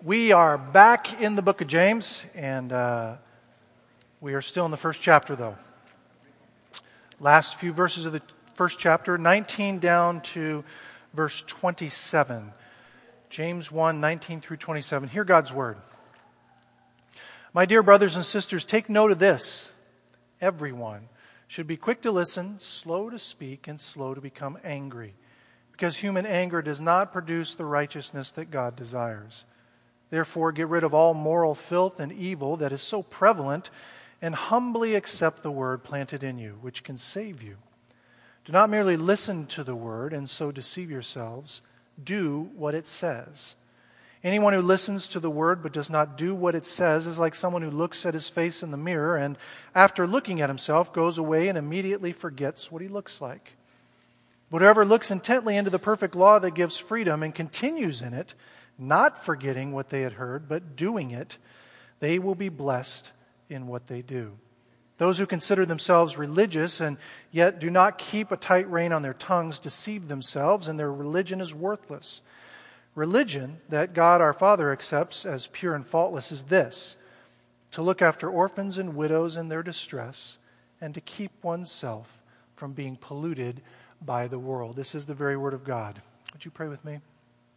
We are back in the book of James, and we are still in the first chapter, though. Last few verses of the first chapter, 19 down to verse 27. James 1, 19 through 27. Hear God's word. My dear brothers and sisters, take note of this. Everyone should be quick to listen, slow to speak, and slow to become angry, because human anger does not produce the righteousness that God desires. Therefore, get rid of all moral filth and evil that is so prevalent, and humbly accept the word planted in you, which can save you. Do not merely listen to the word and so deceive yourselves. Do what it says. Anyone who listens to the word but does not do what it says is like someone who looks at his face in the mirror and, after looking at himself, goes away and immediately forgets what he looks like. Whatever looks intently into the perfect law that gives freedom and continues in it, not forgetting what they had heard, but doing it, they will be blessed in what they do. Those who consider themselves religious and yet do not keep a tight rein on their tongues deceive themselves, and their religion is worthless. Religion that God our Father accepts as pure and faultless is this: to look after orphans and widows in their distress, and to keep oneself from being polluted by the world. This is the very word of God. Would you pray with me?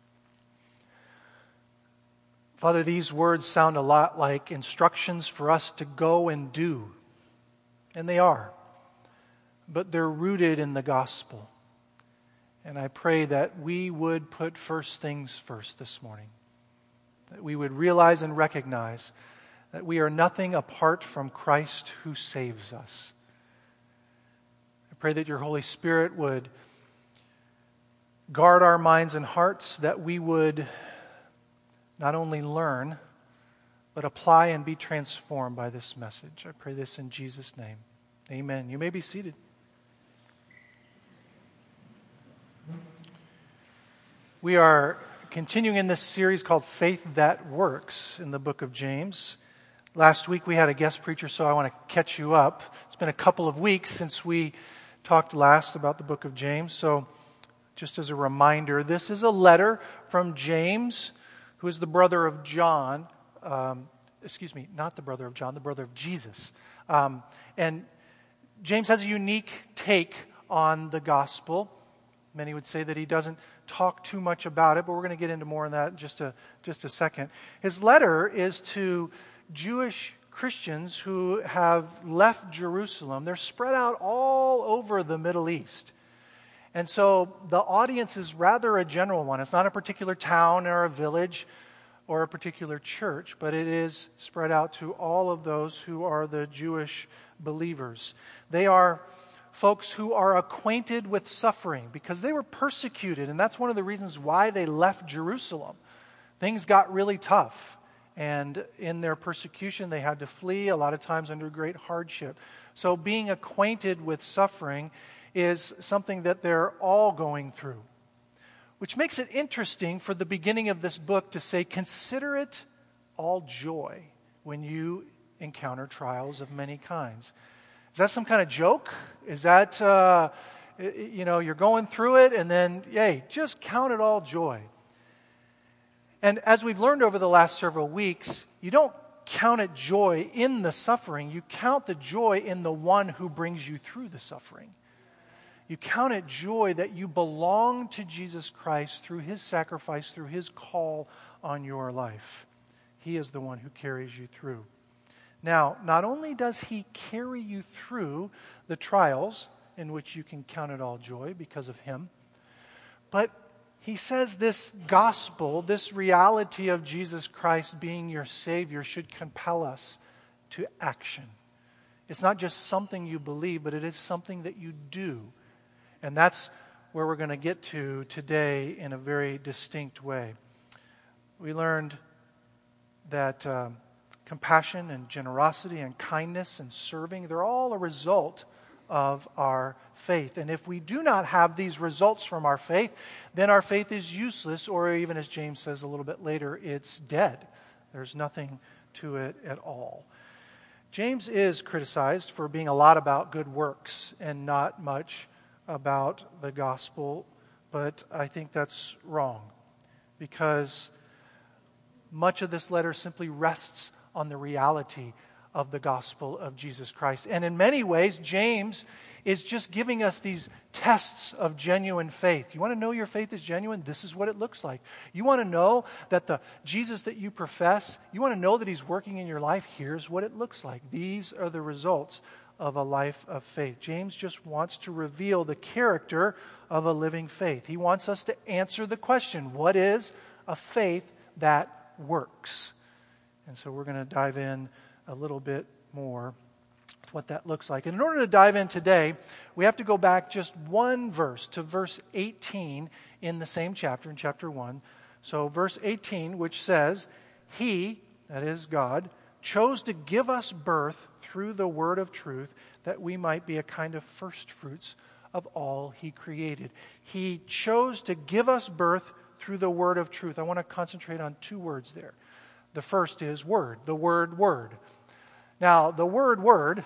Father, these words sound a lot like instructions for us to go and do. And they are. But they're rooted in the gospel. And I pray that we would put first things first this morning. That we would realize and recognize that we are nothing apart from Christ who saves us. I pray that your Holy Spirit would guard our minds and hearts, that we would not only learn, but apply and be transformed by this message. I pray this in Jesus' name. Amen. You may be seated. We are continuing in this series called Faith That Works in the book of James. Last week we had a guest preacher, so I want to catch you up. It's been a couple of weeks since we talked last about the book of James. So just as a reminder, this is a letter from James, who is the brother of John. Not the brother of John, the brother of Jesus. And James has a unique take on the gospel. Many would say that he doesn't talk too much about it, but we're going to get into more on that in just a second. His letter is to Jewish Christians who have left Jerusalem. They're spread out all over the Middle East. And so the audience is rather a general one. It's not a particular town or a village or a particular church, but it is spread out to all of those who are the Jewish believers. They are folks who are acquainted with suffering because they were persecuted, and that's one of the reasons why they left Jerusalem. Things got really tough, and in their persecution they had to flee, a lot of times under great hardship. So being acquainted with suffering is something that they're all going through. Which makes it interesting for the beginning of this book to say, consider it all joy when you encounter trials of many kinds. Is that some kind of joke? Is that, you're going through it and then, yay, just count it all joy. And as we've learned over the last several weeks, you don't count it joy in the suffering. You count the joy in the one who brings you through the suffering. You count it joy that you belong to Jesus Christ through His sacrifice, through His call on your life. He is the one who carries you through. Now, not only does He carry you through the trials in which you can count it all joy because of Him, but He says this gospel, this reality of Jesus Christ being your Savior should compel us to action. It's not just something you believe, but it is something that you do. And that's where we're going to get to today in a very distinct way. We learned that compassion and generosity and kindness and serving, they're all a result of our faith. And if we do not have these results from our faith, then our faith is useless, or even as James says a little bit later, it's dead. There's nothing to it at all. James is criticized for being a lot about good works and not much about the gospel, but I think that's wrong, because much of this letter simply rests on the reality of the gospel of Jesus Christ. And in many ways, James is just giving us these tests of genuine faith. You want to know your faith is genuine? This is what it looks like. You want to know that the Jesus that you profess, you want to know that He's working in your life? Here's what it looks like. These are the results of a life of faith. James just wants to reveal the character of a living faith. He wants us to answer the question, what is a faith that works? And so we're going to dive in a little bit more with what that looks like. And in order to dive in today, we have to go back just one verse to verse 18 in the same chapter, in chapter 1. So verse 18, which says, He, that is God, chose to give us birth through the word of truth, that we might be a kind of first fruits of all He created. He chose to give us birth through the word of truth. I want to concentrate on two words there. The first is word, the word. Now, the word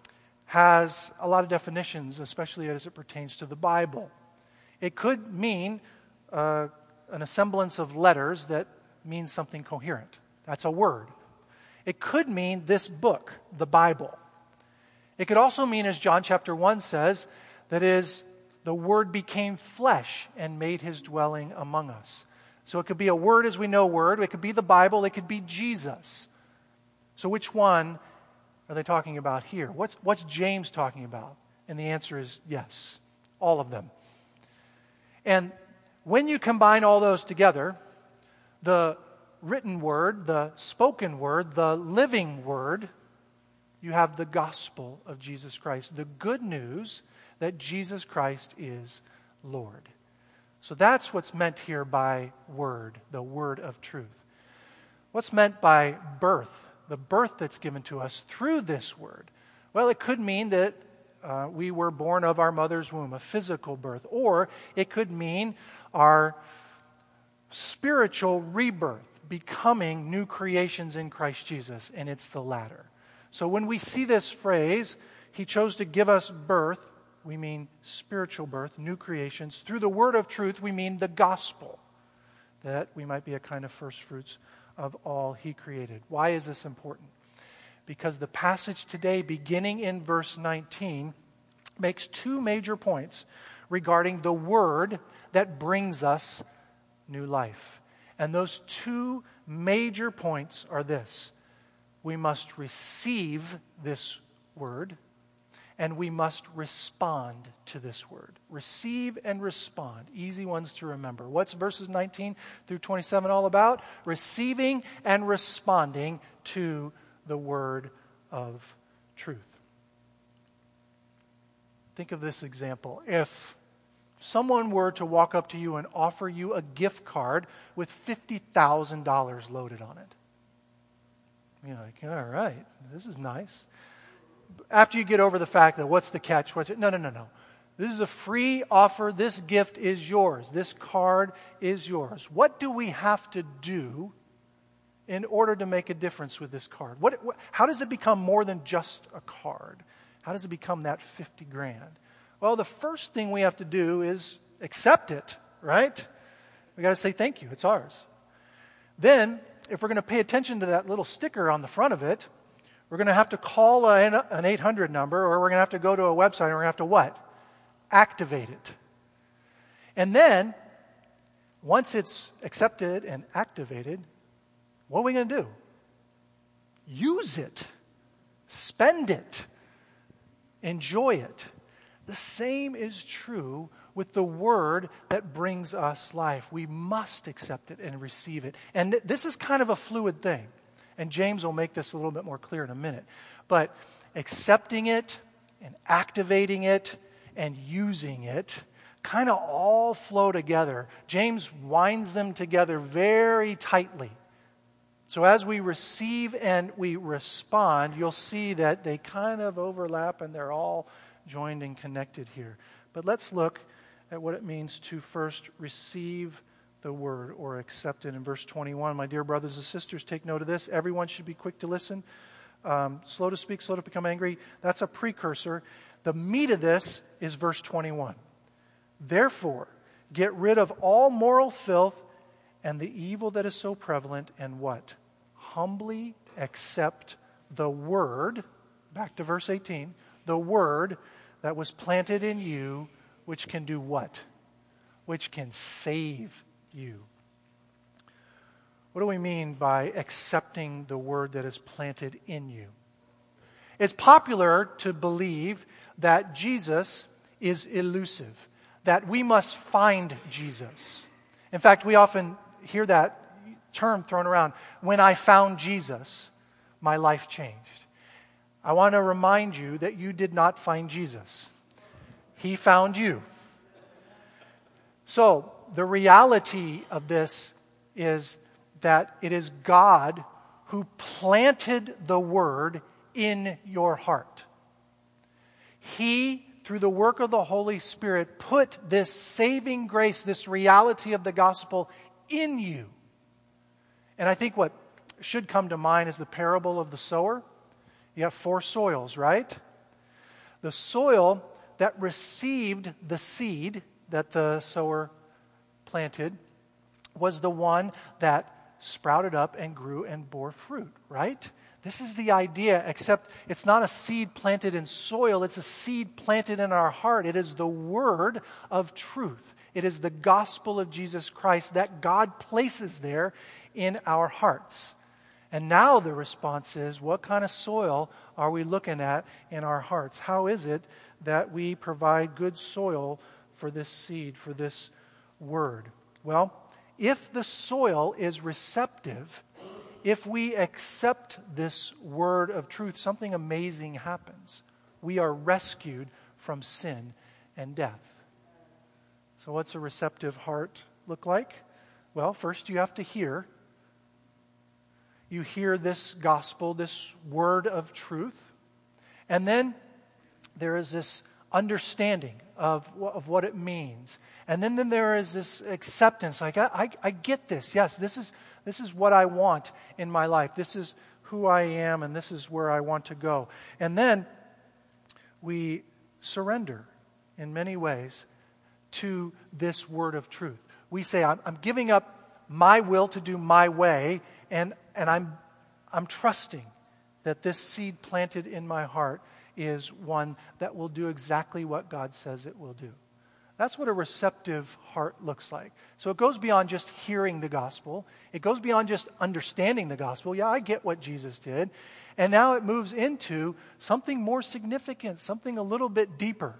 has a lot of definitions, especially as it pertains to the Bible. It could mean an assemblance of letters that means something coherent. That's a word. It could mean this book, the Bible. It could also mean, as John chapter 1 says, that is, the Word became flesh and made His dwelling among us. So it could be a word as we know word. It could be the Bible. It could be Jesus. So which one are they talking about here? What's James talking about? And the answer is yes, all of them. And when you combine all those together, the written word, the spoken word, the living word, you have the gospel of Jesus Christ, the good news that Jesus Christ is Lord. So that's what's meant here by word, the word of truth. What's meant by birth, the birth that's given to us through this word? Well, it could mean that we were born of our mother's womb, a physical birth. Or it could mean our spiritual rebirth, becoming new creations in Christ Jesus, and it's the latter. So when we see this phrase, He chose to give us birth, we mean spiritual birth, new creations. Through the word of truth, we mean the gospel, that we might be a kind of first fruits of all He created. Why is this important? Because the passage today, beginning in verse 19, makes two major points regarding the word that brings us new life. And those two major points are this: we must receive this word, and we must respond to this word. Receive and respond. Easy ones to remember. What's verses 19 through 27 all about? Receiving and responding to the word of truth. Think of this example. If someone were to walk up to you and offer you a gift card with $50,000 loaded on it, you're like, all right, this is nice. After you get over the fact that what's the catch? No. This is a free offer. This gift is yours. This card is yours. What do we have to do in order to make a difference with this card? How does it become more than just a card? How does it become that $50,000? Well, the first thing we have to do is accept it, right? We got to say thank you. It's ours. Then, if we're going to pay attention to that little sticker on the front of it, we're going to have to call an 800 number, or we're going to have to go to a website, and we're going to have to what? Activate it. And then, once it's accepted and activated, what are we going to do? Use it. Spend it. Enjoy it. The same is true with the word that brings us life. We must accept it and receive it. And this is kind of a fluid thing. And James will make this a little bit more clear in a minute. But accepting it and activating it and using it kind of all flow together. James winds them together very tightly. So as we receive and we respond, you'll see that they kind of overlap and they're all joined and connected here. But let's look at what it means to first receive the word or accept it. In verse 21, my dear brothers and sisters, take note of this. Everyone should be quick to listen, slow to speak, slow to become angry. That's a precursor. The meat of this is verse 21. Therefore, get rid of all moral filth and the evil that is so prevalent, and what? Humbly accept the word, back to verse 18, the word that was planted in you, which can do what? Which can save you. What do we mean by accepting the word that is planted in you? It's popular to believe that Jesus is elusive, that we must find Jesus. In fact, we often hear that term thrown around. When I found Jesus, my life changed. I want to remind you that you did not find Jesus. He found you. So, the reality of this is that it is God who planted the word in your heart. He, through the work of the Holy Spirit, put this saving grace, this reality of the gospel in you. And I think what should come to mind is the parable of the sower. You have 4 soils, right? The soil that received the seed that the sower planted was the one that sprouted up and grew and bore fruit, right? This is the idea, except it's not a seed planted in soil, it's a seed planted in our heart. It is the word of truth. It is the gospel of Jesus Christ that God places there in our hearts. And now the response is, what kind of soil are we looking at in our hearts? How is it that we provide good soil for this seed, for this word? Well, if the soil is receptive, if we accept this word of truth, something amazing happens. We are rescued from sin and death. So what's a receptive heart look like? Well, first you have to hear. You hear this gospel, this word of truth. And then there is this understanding of what it means. And then there is this acceptance. Like, I get this. Yes, this is what I want in my life. This is who I am, and this is where I want to go. And then we surrender in many ways to this word of truth. We say, I'm giving up my will to do my way, and I'm trusting that this seed planted in my heart is one that will do exactly what God says it will do. That's what a receptive heart looks like. So it goes beyond just hearing the gospel. It goes beyond just understanding the gospel. Yeah, I get what Jesus did. And now it moves into something more significant, something a little bit deeper,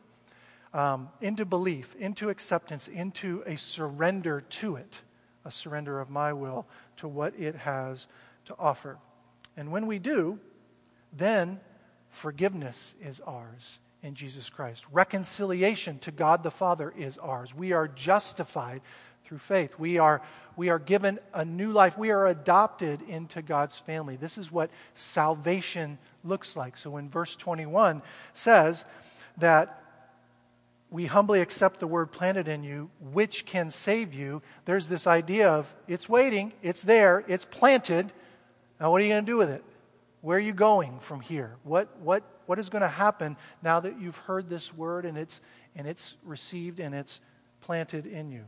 into belief, into acceptance, into a surrender to it, a surrender of my will to what it has to offer. And when we do, then forgiveness is ours in Jesus Christ. Reconciliation to God the Father is ours. We are justified through faith. We are given a new life. We are adopted into God's family. This is what salvation looks like. So when verse 21 says that we humbly accept the word planted in you, which can save you, there's this idea of it's waiting, it's there, it's planted. Now what are you going to do with it? Where are you going from here? What is going to happen now that you've heard this word and it's received and it's planted in you?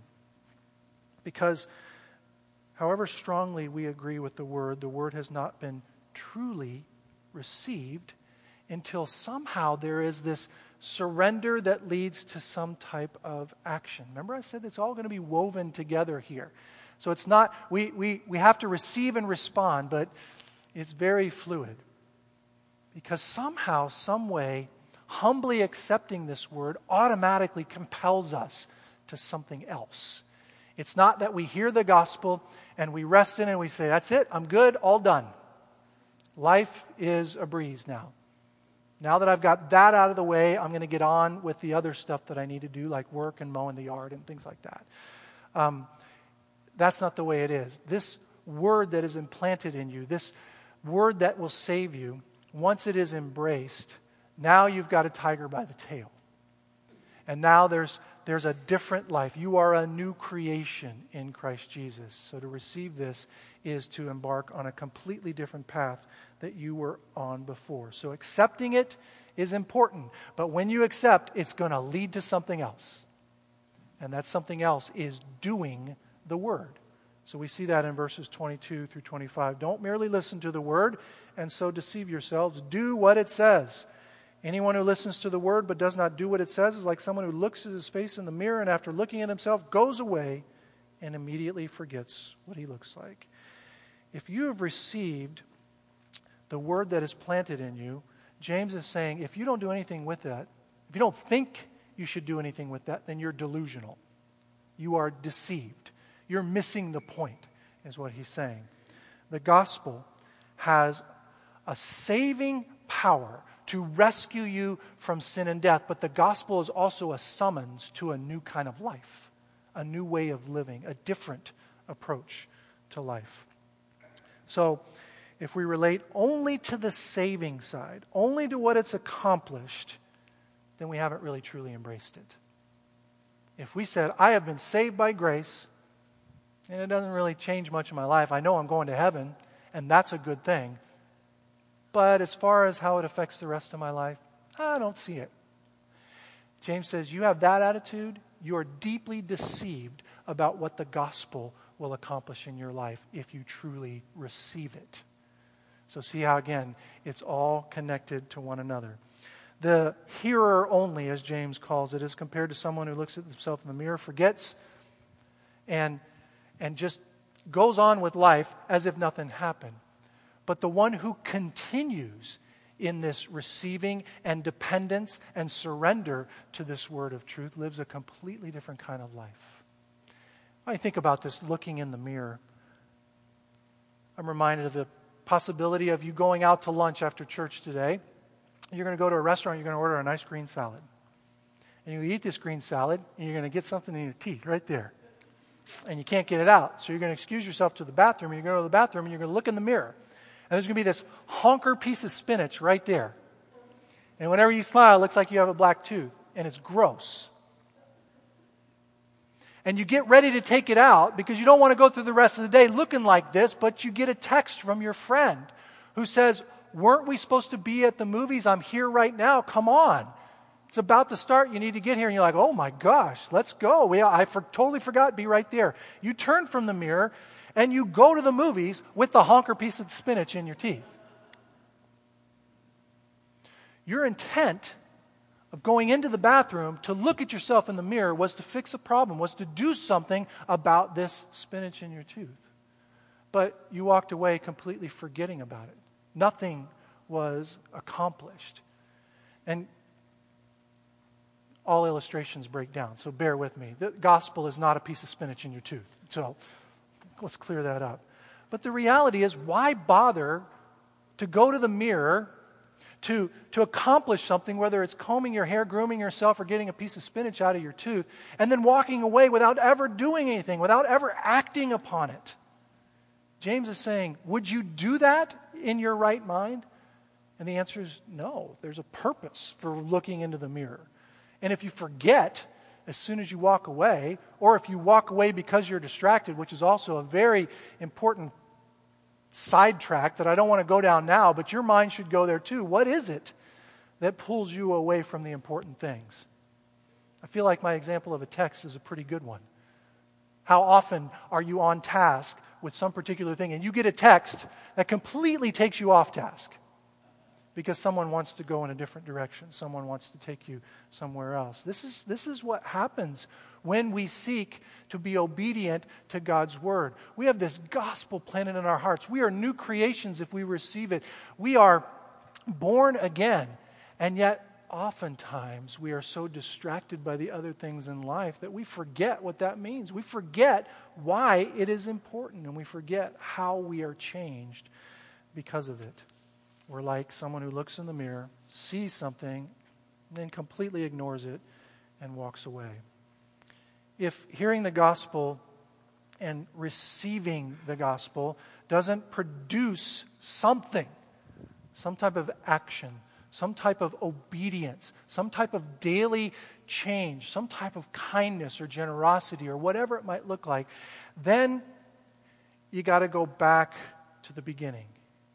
Because however strongly we agree with the word has not been truly received until somehow there is this surrender that leads to some type of action. Remember I said it's all going to be woven together here. So it's not, we have to receive and respond, but it's very fluid. Because somehow, some way, humbly accepting this word automatically compels us to something else. It's not that we hear the gospel and we rest in it and we say, that's it, I'm good, all done. Life is a breeze now. Now that I've got that out of the way, I'm going to get on with the other stuff that I need to do, like work and mowing the yard and things like that. That's not the way it is. This word that is implanted in you, this word that will save you, once it is embraced, now you've got a tiger by the tail. And now there's a different life. You are a new creation in Christ Jesus. So to receive this is to embark on a completely different path that you were on before. So accepting it is important. But when you accept, it's going to lead to something else. And that something else is doing the word. So we see that in verses 22 through 25. Don't merely listen to the word and so deceive yourselves. Do what it says. Anyone who listens to the word but does not do what it says is like someone who looks at his face in the mirror and after looking at himself goes away and immediately forgets what he looks like. If you have received the word that is planted in you, James is saying if you don't do anything with that, if you don't think you should do anything with that, then you're delusional. You are deceived. You're missing the point, is what he's saying. The gospel has a saving power to rescue you from sin and death, but the gospel is also a summons to a new kind of life, a new way of living, a different approach to life. So, if we relate only to the saving side, only to what it's accomplished, then we haven't really truly embraced it. If we said, I have been saved by grace, and it doesn't really change much in my life. I know I'm going to heaven, and that's a good thing. But as far as how it affects the rest of my life, I don't see it. James says, you have that attitude, you are deeply deceived about what the gospel will accomplish in your life if you truly receive it. So see how, again, it's all connected to one another. The hearer only, as James calls it, is compared to someone who looks at himself in the mirror, forgets, and just goes on with life as if nothing happened. But the one who continues in this receiving and dependence and surrender to this word of truth lives a completely different kind of life. When I think about this looking in the mirror, I'm reminded of the possibility of you going out to lunch after church today. You're going to go to a restaurant, you're going to order a nice green salad. And you eat this green salad, and you're going to get something in your teeth right there. And you can't get it out. So you're going to excuse yourself to the bathroom, and you're going to go to the bathroom, and you're going to look in the mirror. And there's going to be this honker piece of spinach right there. And whenever you smile, it looks like you have a black tooth. And it's gross. And you get ready to take it out because you don't want to go through the rest of the day looking like this, but you get a text from your friend who says, weren't we supposed to be at the movies? I'm here right now. Come on. It's about to start. You need to get here. And you're like, oh my gosh, let's go. Totally forgot. Be right there. You turn from the mirror and you go to the movies with the honker piece of spinach in your teeth. Your intent of going into the bathroom to look at yourself in the mirror was to fix a problem, was to do something about this spinach in your tooth. But you walked away completely forgetting about it. Nothing was accomplished. And all illustrations break down, so bear with me. The gospel is not a piece of spinach in your tooth. So let's clear that up. But the reality is, why bother to go to the mirror to accomplish something, whether it's combing your hair, grooming yourself, or getting a piece of spinach out of your tooth, and then walking away without ever doing anything, without ever acting upon it? James is saying, would you do that in your right mind? And the answer is no. There's a purpose for looking into the mirror. And if you forget as soon as you walk away, or if you walk away because you're distracted, which is also a very important sidetrack that I don't want to go down now, but your mind should go there too. What is it that pulls you away from the important things? I feel like my example of a text is a pretty good one. How often are you on task with some particular thing and you get a text that completely takes you off task because someone wants to go in a different direction, someone wants to take you somewhere else? This is what happens when we seek to be obedient to God's word. We have this gospel planted in our hearts. We are new creations if we receive it. We are born again, and yet oftentimes we are so distracted by the other things in life that we forget what that means. We forget why it is important, and we forget how we are changed because of it. We're like someone who looks in the mirror, sees something, and then completely ignores it and walks away. If hearing the gospel and receiving the gospel doesn't produce something, some type of action, some type of obedience, some type of daily change, some type of kindness or generosity or whatever it might look like, then you got to go back to the beginning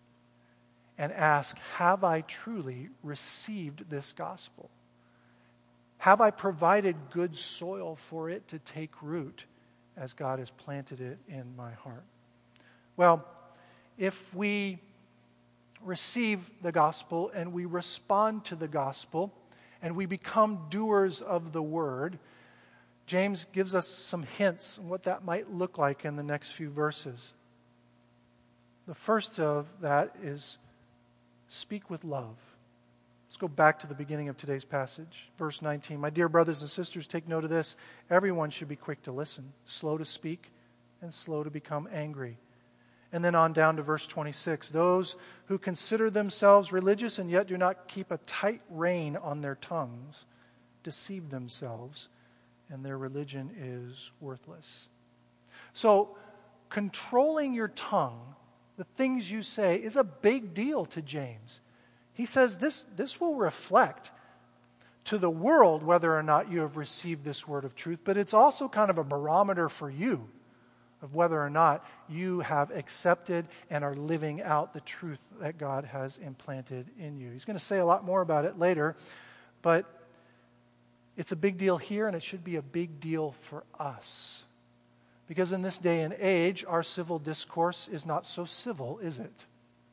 and ask, have I truly received this gospel? Have I provided good soil for it to take root as God has planted it in my heart. Well, if we receive the gospel and we respond to the gospel and we become doers of the word, James gives us some hints on what that might look like in the next few verses. The first of that is speak with love. Let's go back to the beginning of today's passage. Verse 19. My dear brothers and sisters, take note of this. Everyone should be quick to listen, slow to speak, and slow to become angry. And then on down to verse 26. Those who consider themselves religious and yet do not keep a tight rein on their tongues deceive themselves, and their religion is worthless. So, controlling your tongue, the things you say, is a big deal to James. He says this will reflect to the world whether or not you have received this word of truth, but it's also kind of a barometer for you of whether or not you have accepted and are living out the truth that God has implanted in you. He's going to say a lot more about it later, but it's a big deal here, and it should be a big deal for us. Because in this day and age, our civil discourse is not so civil, is it?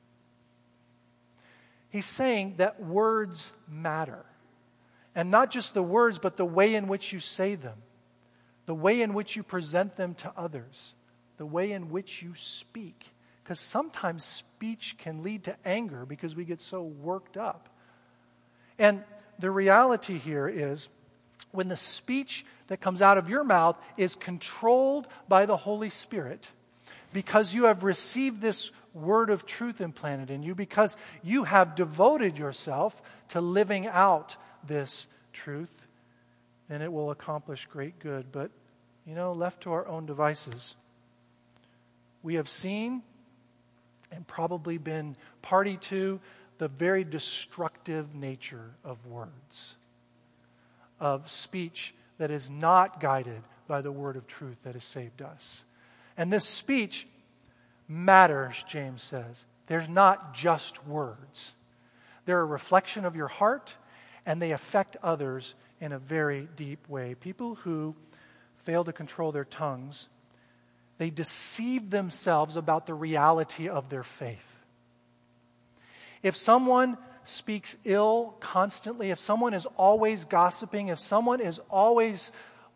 He's saying that words matter. And not just the words, but the way in which you say them, the way in which you present them to others, the way in which you speak. Because sometimes speech can lead to anger because we get so worked up. And the reality here is, when the speech that comes out of your mouth is controlled by the Holy Spirit, because you have received this word of truth implanted in you, because you have devoted yourself to living out this truth, then it will accomplish great good. But, left to our own devices, we have seen and probably been party to the very destructive nature of words, of speech that is not guided by the word of truth that has saved us. And this speech matters, James says. There's not just words. They're a reflection of your heart, and they affect others in a very deep way. People who fail to control their tongues, they deceive themselves about the reality of their faith. If someone speaks ill constantly, if someone is always gossiping, if someone is always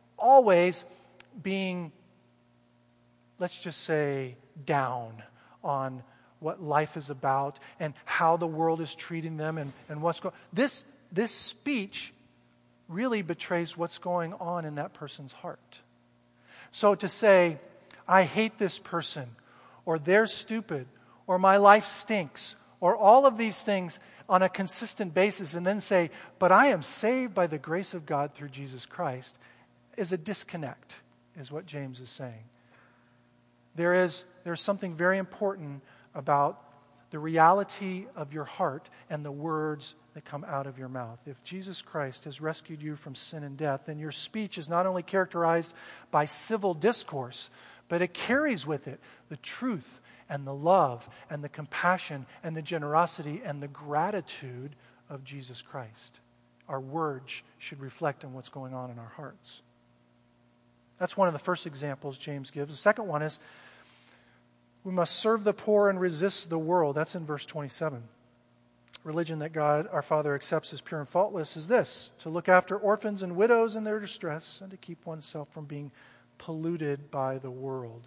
being, let's just say, down on what life is about and how the world is treating them and what's going on, this speech really betrays what's going on in that person's heart. So to say, I hate this person, or they're stupid, or my life stinks, or all of these things on a consistent basis, and then say, but I am saved by the grace of God through Jesus Christ, is a disconnect, is what James is saying. There's something very important about the reality of your heart and the words that come out of your mouth. If Jesus Christ has rescued you from sin and death, then your speech is not only characterized by civil discourse, but it carries with it the truth and the love and the compassion and the generosity and the gratitude of Jesus Christ. Our words should reflect on what's going on in our hearts. That's one of the first examples James gives. The second one is, we must serve the poor and resist the world. That's in verse 27. Religion that God, our Father, accepts as pure and faultless is this: to look after orphans and widows in their distress and to keep oneself from being polluted by the world.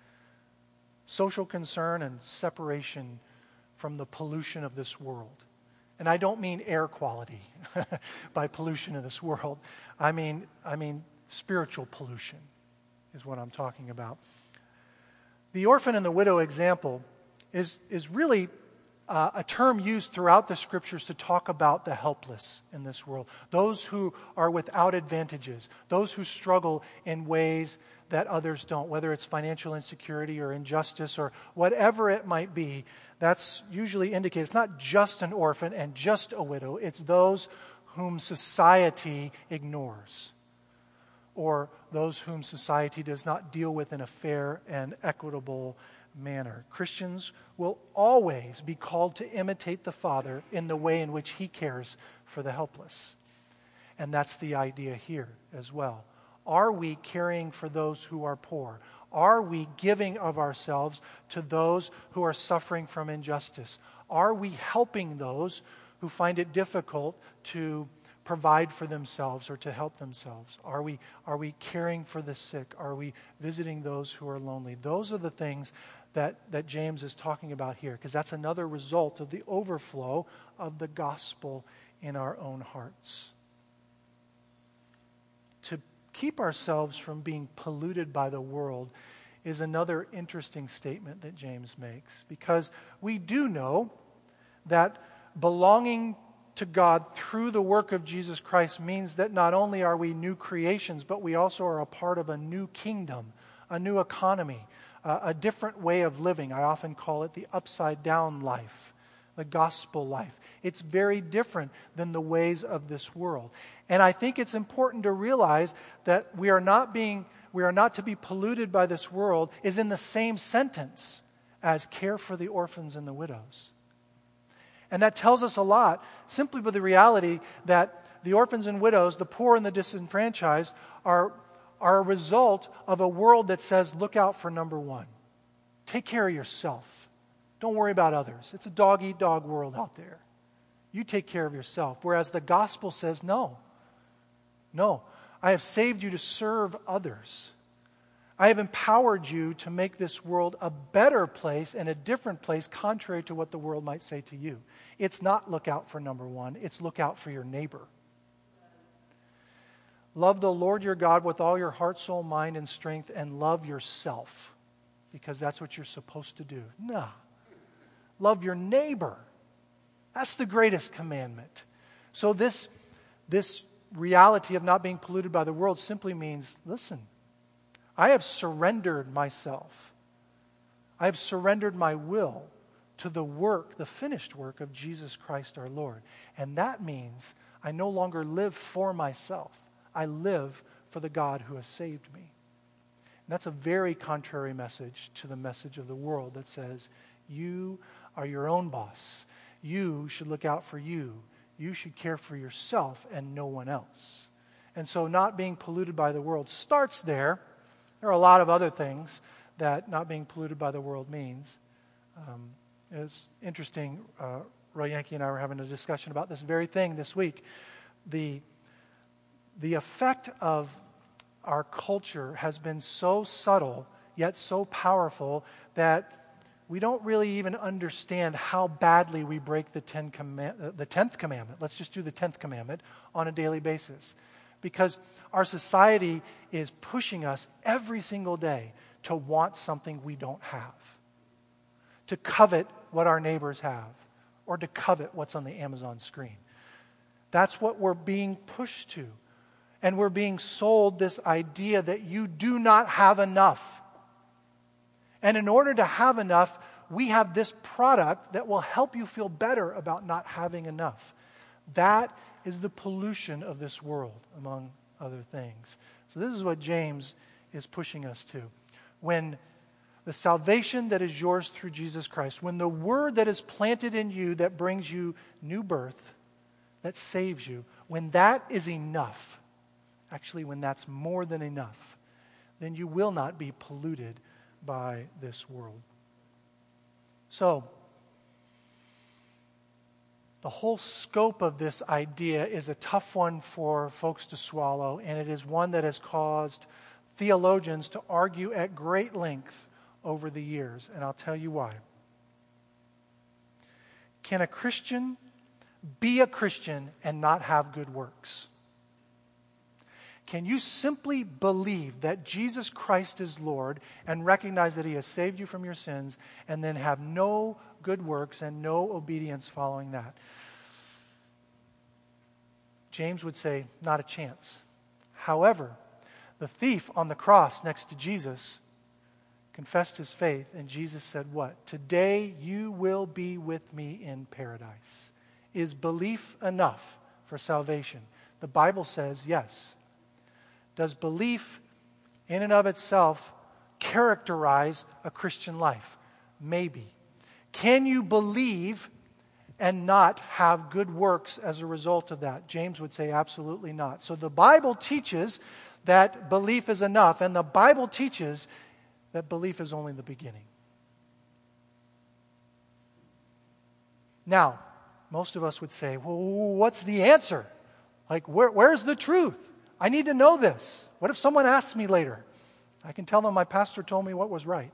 Social concern and separation from the pollution of this world. And I don't mean air quality by pollution of this world. I mean spiritual pollution is what I'm talking about. The orphan and the widow example is really a term used throughout the Scriptures to talk about the helpless in this world. Those who are without advantages. Those who struggle in ways that others don't. Whether it's financial insecurity or injustice or whatever it might be. That's usually indicated. It's not just an orphan and just a widow. It's those whom society ignores, or those whom society does not deal with in a fair and equitable manner. Christians will always be called to imitate the Father in the way in which He cares for the helpless. And that's the idea here as well. Are we caring for those who are poor? Are we giving of ourselves to those who are suffering from injustice? Are we helping those who find it difficult to provide for themselves or to help themselves? Are we caring for the sick? Are we visiting those who are lonely? Those are the things that James is talking about here, because that's another result of the overflow of the gospel in our own hearts. To keep ourselves from being polluted by the world is another interesting statement that James makes, because we do know that belonging to God through the work of Jesus Christ means that not only are we new creations, but we also are a part of a new kingdom, a new economy, a different way of living. I often call it the upside down life, the gospel life. It's very different than the ways of this world. And I think it's important to realize that we are not to be polluted by this world is in the same sentence as care for the orphans and the widows. And that tells us a lot, simply by the reality that the orphans and widows, the poor and the disenfranchised, are a result of a world that says, look out for number one. Take care of yourself. Don't worry about others. It's a dog-eat-dog world out there. You take care of yourself. Whereas the gospel says, no. I have saved you to serve others. I have empowered you to make this world a better place and a different place, contrary to what the world might say to you. It's not look out for number one. It's look out for your neighbor. Love the Lord your God with all your heart, soul, mind, and strength, and love yourself, because that's what you're supposed to do. No. Love your neighbor. That's the greatest commandment. So this reality of not being polluted by the world simply means, listen, I have surrendered myself. I have surrendered my will to the work, the finished work of Jesus Christ our Lord. And that means I no longer live for myself. I live for the God who has saved me. And that's a very contrary message to the message of the world that says, you are your own boss. You should look out for you. You should care for yourself and no one else. And so not being polluted by the world starts there. There are a lot of other things that not being polluted by the world means. It's interesting, Roy Yankee and I were having a discussion about this very thing this week. The effect of our culture has been so subtle, yet so powerful, that we don't really even understand how badly we break the 10th commandment. Let's just do the 10th commandment on a daily basis. Because our society is pushing us every single day to want something we don't have, to covet what our neighbors have, or to covet what's on the Amazon screen. That's what we're being pushed to. And we're being sold this idea that you do not have enough. And in order to have enough, we have this product that will help you feel better about not having enough. That is the pollution of this world, among other things. So this is what James is pushing us to. When the salvation that is yours through Jesus Christ, when the word that is planted in you that brings you new birth, that saves you, when that is enough, actually when that's more than enough, then you will not be polluted by this world. So, the whole scope of this idea is a tough one for folks to swallow, and it is one that has caused theologians to argue at great length over the years, and I'll tell you why. Can a Christian be a Christian and not have good works? Can you simply believe that Jesus Christ is Lord and recognize that He has saved you from your sins and then have no good works and no obedience following that? James would say, not a chance. However, the thief on the cross next to Jesus confessed his faith, and Jesus said what? Today you will be with me in paradise. Is belief enough for salvation? The Bible says yes. Does belief in and of itself characterize a Christian life? Maybe. Can you believe and not have good works as a result of that? James would say absolutely not. So the Bible teaches that belief is enough. And the Bible teaches that belief is only the beginning. Now, most of us would say, well, what's the answer? Like, where's the truth? I need to know this. What if someone asks me later? I can tell them my pastor told me what was right.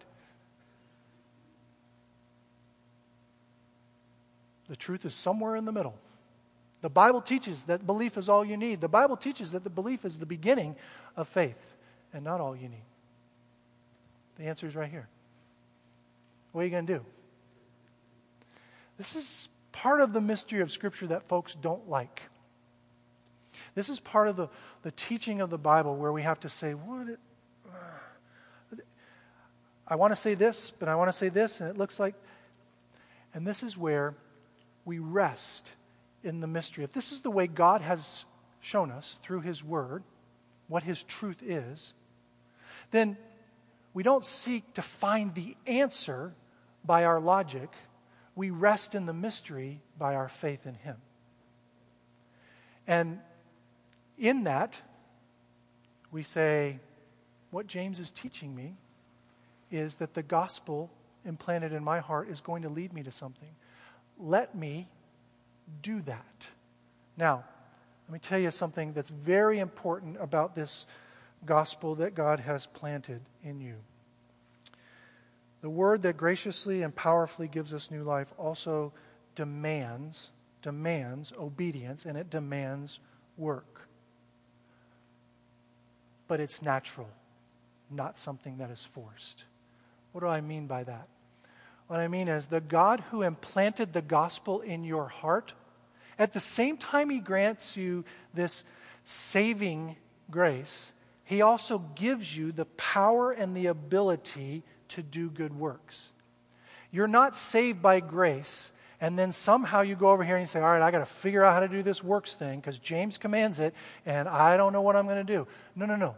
The truth is somewhere in the middle. The Bible teaches that belief is all you need. The Bible teaches that the belief is the beginning of faith and not all you need. The answer is right here. What are you going to do? This is part of the mystery of Scripture that folks don't like. This is part of the teaching of the Bible where we have to say, I want to say this, but I want to say this, and it looks like... And this is where we rest in the mystery. If this is the way God has shown us through His Word, what His truth is, then we don't seek to find the answer by our logic. We rest in the mystery by our faith in Him. And in that, we say, what James is teaching me is that the gospel implanted in my heart is going to lead me to something. Let me do that. Now, let me tell you something that's very important about this gospel that God has planted in you. The Word that graciously and powerfully gives us new life also demands obedience, and it demands work. But it's natural, not something that is forced. What do I mean by that? What I mean is the God who implanted the gospel in your heart, at the same time He grants you this saving grace, He also gives you the power and the ability to do good works. You're not saved by grace, and then somehow you go over here and you say, all right, I got to figure out how to do this works thing because James commands it, and I don't know what I'm going to do. No.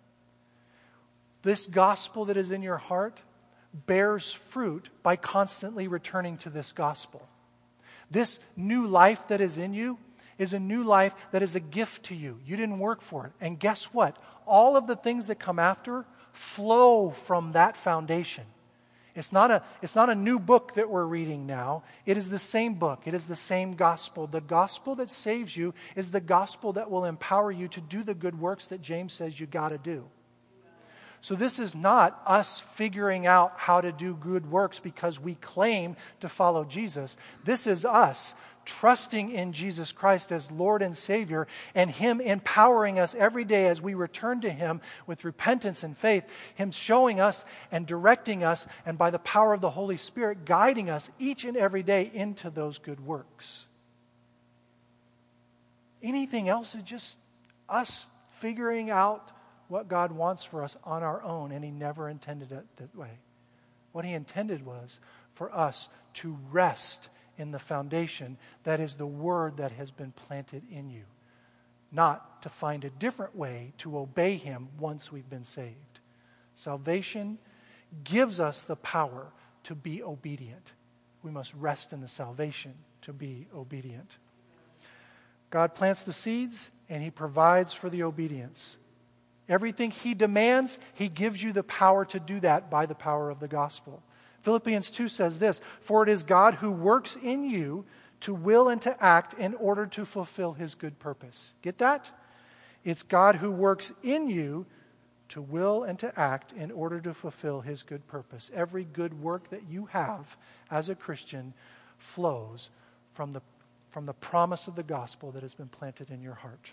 This gospel that is in your heart bears fruit by constantly returning to this gospel. This new life that is in you is a new life that is a gift to you. You didn't work for it. And guess what? All of the things that come after flow from that foundation. It's not a new book that we're reading now. It is the same book. It is the same gospel. The gospel that saves you is the gospel that will empower you to do the good works that James says you got to do. So this is not us figuring out how to do good works because we claim to follow Jesus. This is us trusting in Jesus Christ as Lord and Savior, and Him empowering us every day as we return to Him with repentance and faith, Him showing us and directing us, and by the power of the Holy Spirit guiding us each and every day into those good works. Anything else is just us figuring out what God wants for us on our own, and He never intended it that way. What He intended was for us to rest in the foundation that is the Word that has been planted in you, not to find a different way to obey Him once we've been saved. Salvation gives us the power to be obedient. We must rest in the salvation to be obedient. God plants the seeds, and He provides for the obedience. Everything He demands, He gives you the power to do that by the power of the gospel. Philippians 2 says this, "For it is God who works in you to will and to act in order to fulfill His good purpose." Get that? It's God who works in you to will and to act in order to fulfill His good purpose. Every good work that you have as a Christian flows from the promise of the gospel that has been planted in your heart.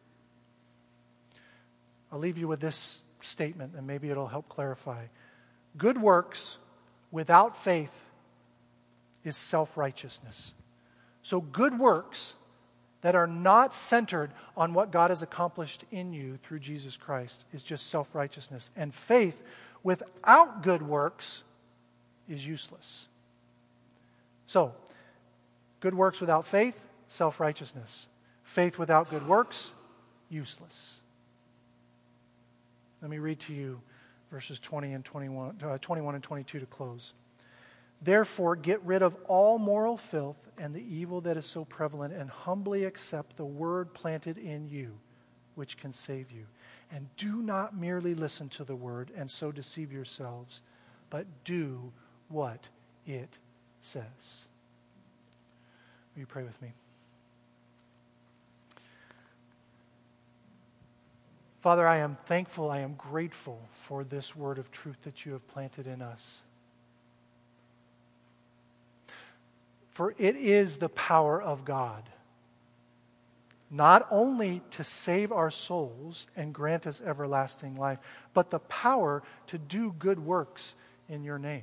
I'll leave you with this statement, and maybe it'll help clarify. Good works without faith is self-righteousness. So good works that are not centered on what God has accomplished in you through Jesus Christ is just self-righteousness. And faith without good works is useless. So, good works without faith, self-righteousness. Faith without good works, useless. Let me read to you verses 21 and 22 to close. "Therefore, get rid of all moral filth and the evil that is so prevalent, and humbly accept the word planted in you, which can save you. And do not merely listen to the word and so deceive yourselves, but do what it says. Will you pray with me? Father, I am thankful, I am grateful for this word of truth that you have planted in us. For it is the power of God, not only to save our souls and grant us everlasting life, but the power to do good works in your name.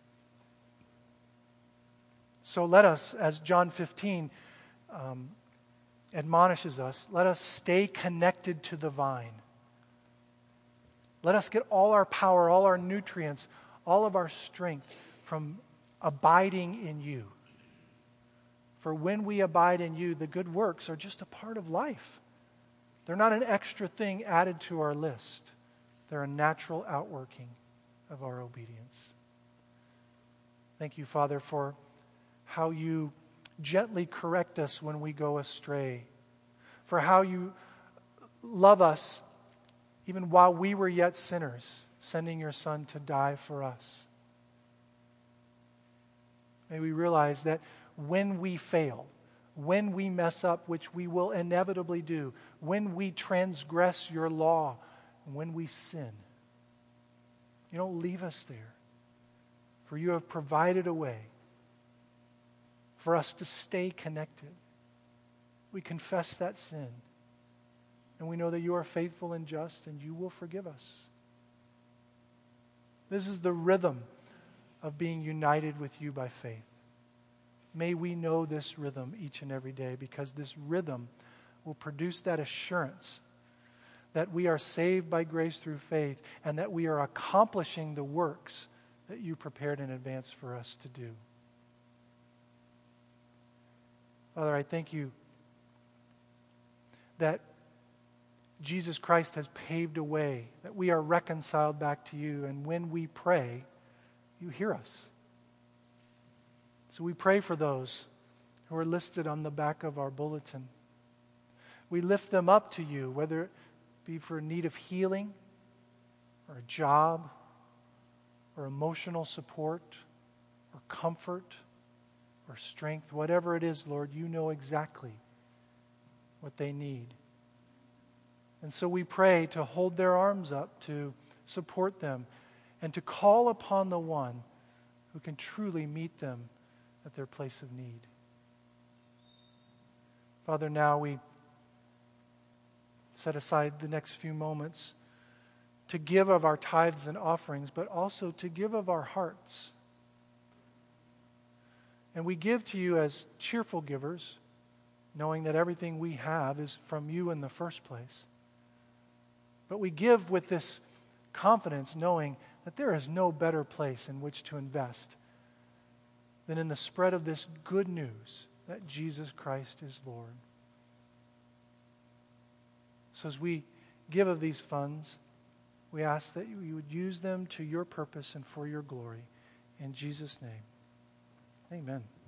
So let us, as John 15 admonishes us, let us stay connected to the vine. Let us get all our power, all our nutrients, all of our strength from abiding in you. For when we abide in you, the good works are just a part of life. They're not an extra thing added to our list. They're a natural outworking of our obedience. Thank you, Father, for how you gently correct us when we go astray. For how you love us even while we were yet sinners, sending your Son to die for us. May we realize that when we fail, when we mess up, which we will inevitably do, when we transgress your law, when we sin, you don't leave us there. For you have provided a way for us to stay connected. We confess that sin. And we know that you are faithful and just and you will forgive us. This is the rhythm of being united with you by faith. May we know this rhythm each and every day, because this rhythm will produce that assurance that we are saved by grace through faith and that we are accomplishing the works that you prepared in advance for us to do. Father, I thank you that Jesus Christ has paved a way, that we are reconciled back to you, and when we pray, you hear us. So we pray for those who are listed on the back of our bulletin. We lift them up to you, whether it be for need of healing, or a job, or emotional support, or comfort, or strength. Whatever it is, Lord, you know exactly what they need. And so we pray to hold their arms up, to support them, and to call upon the one who can truly meet them at their place of need. Father, now we set aside the next few moments to give of our tithes and offerings, but also to give of our hearts. And we give to you as cheerful givers, knowing that everything we have is from you in the first place. But we give with this confidence, knowing that there is no better place in which to invest than in the spread of this good news that Jesus Christ is Lord. So as we give of these funds, we ask that you would use them to your purpose and for your glory. In Jesus' name, amen.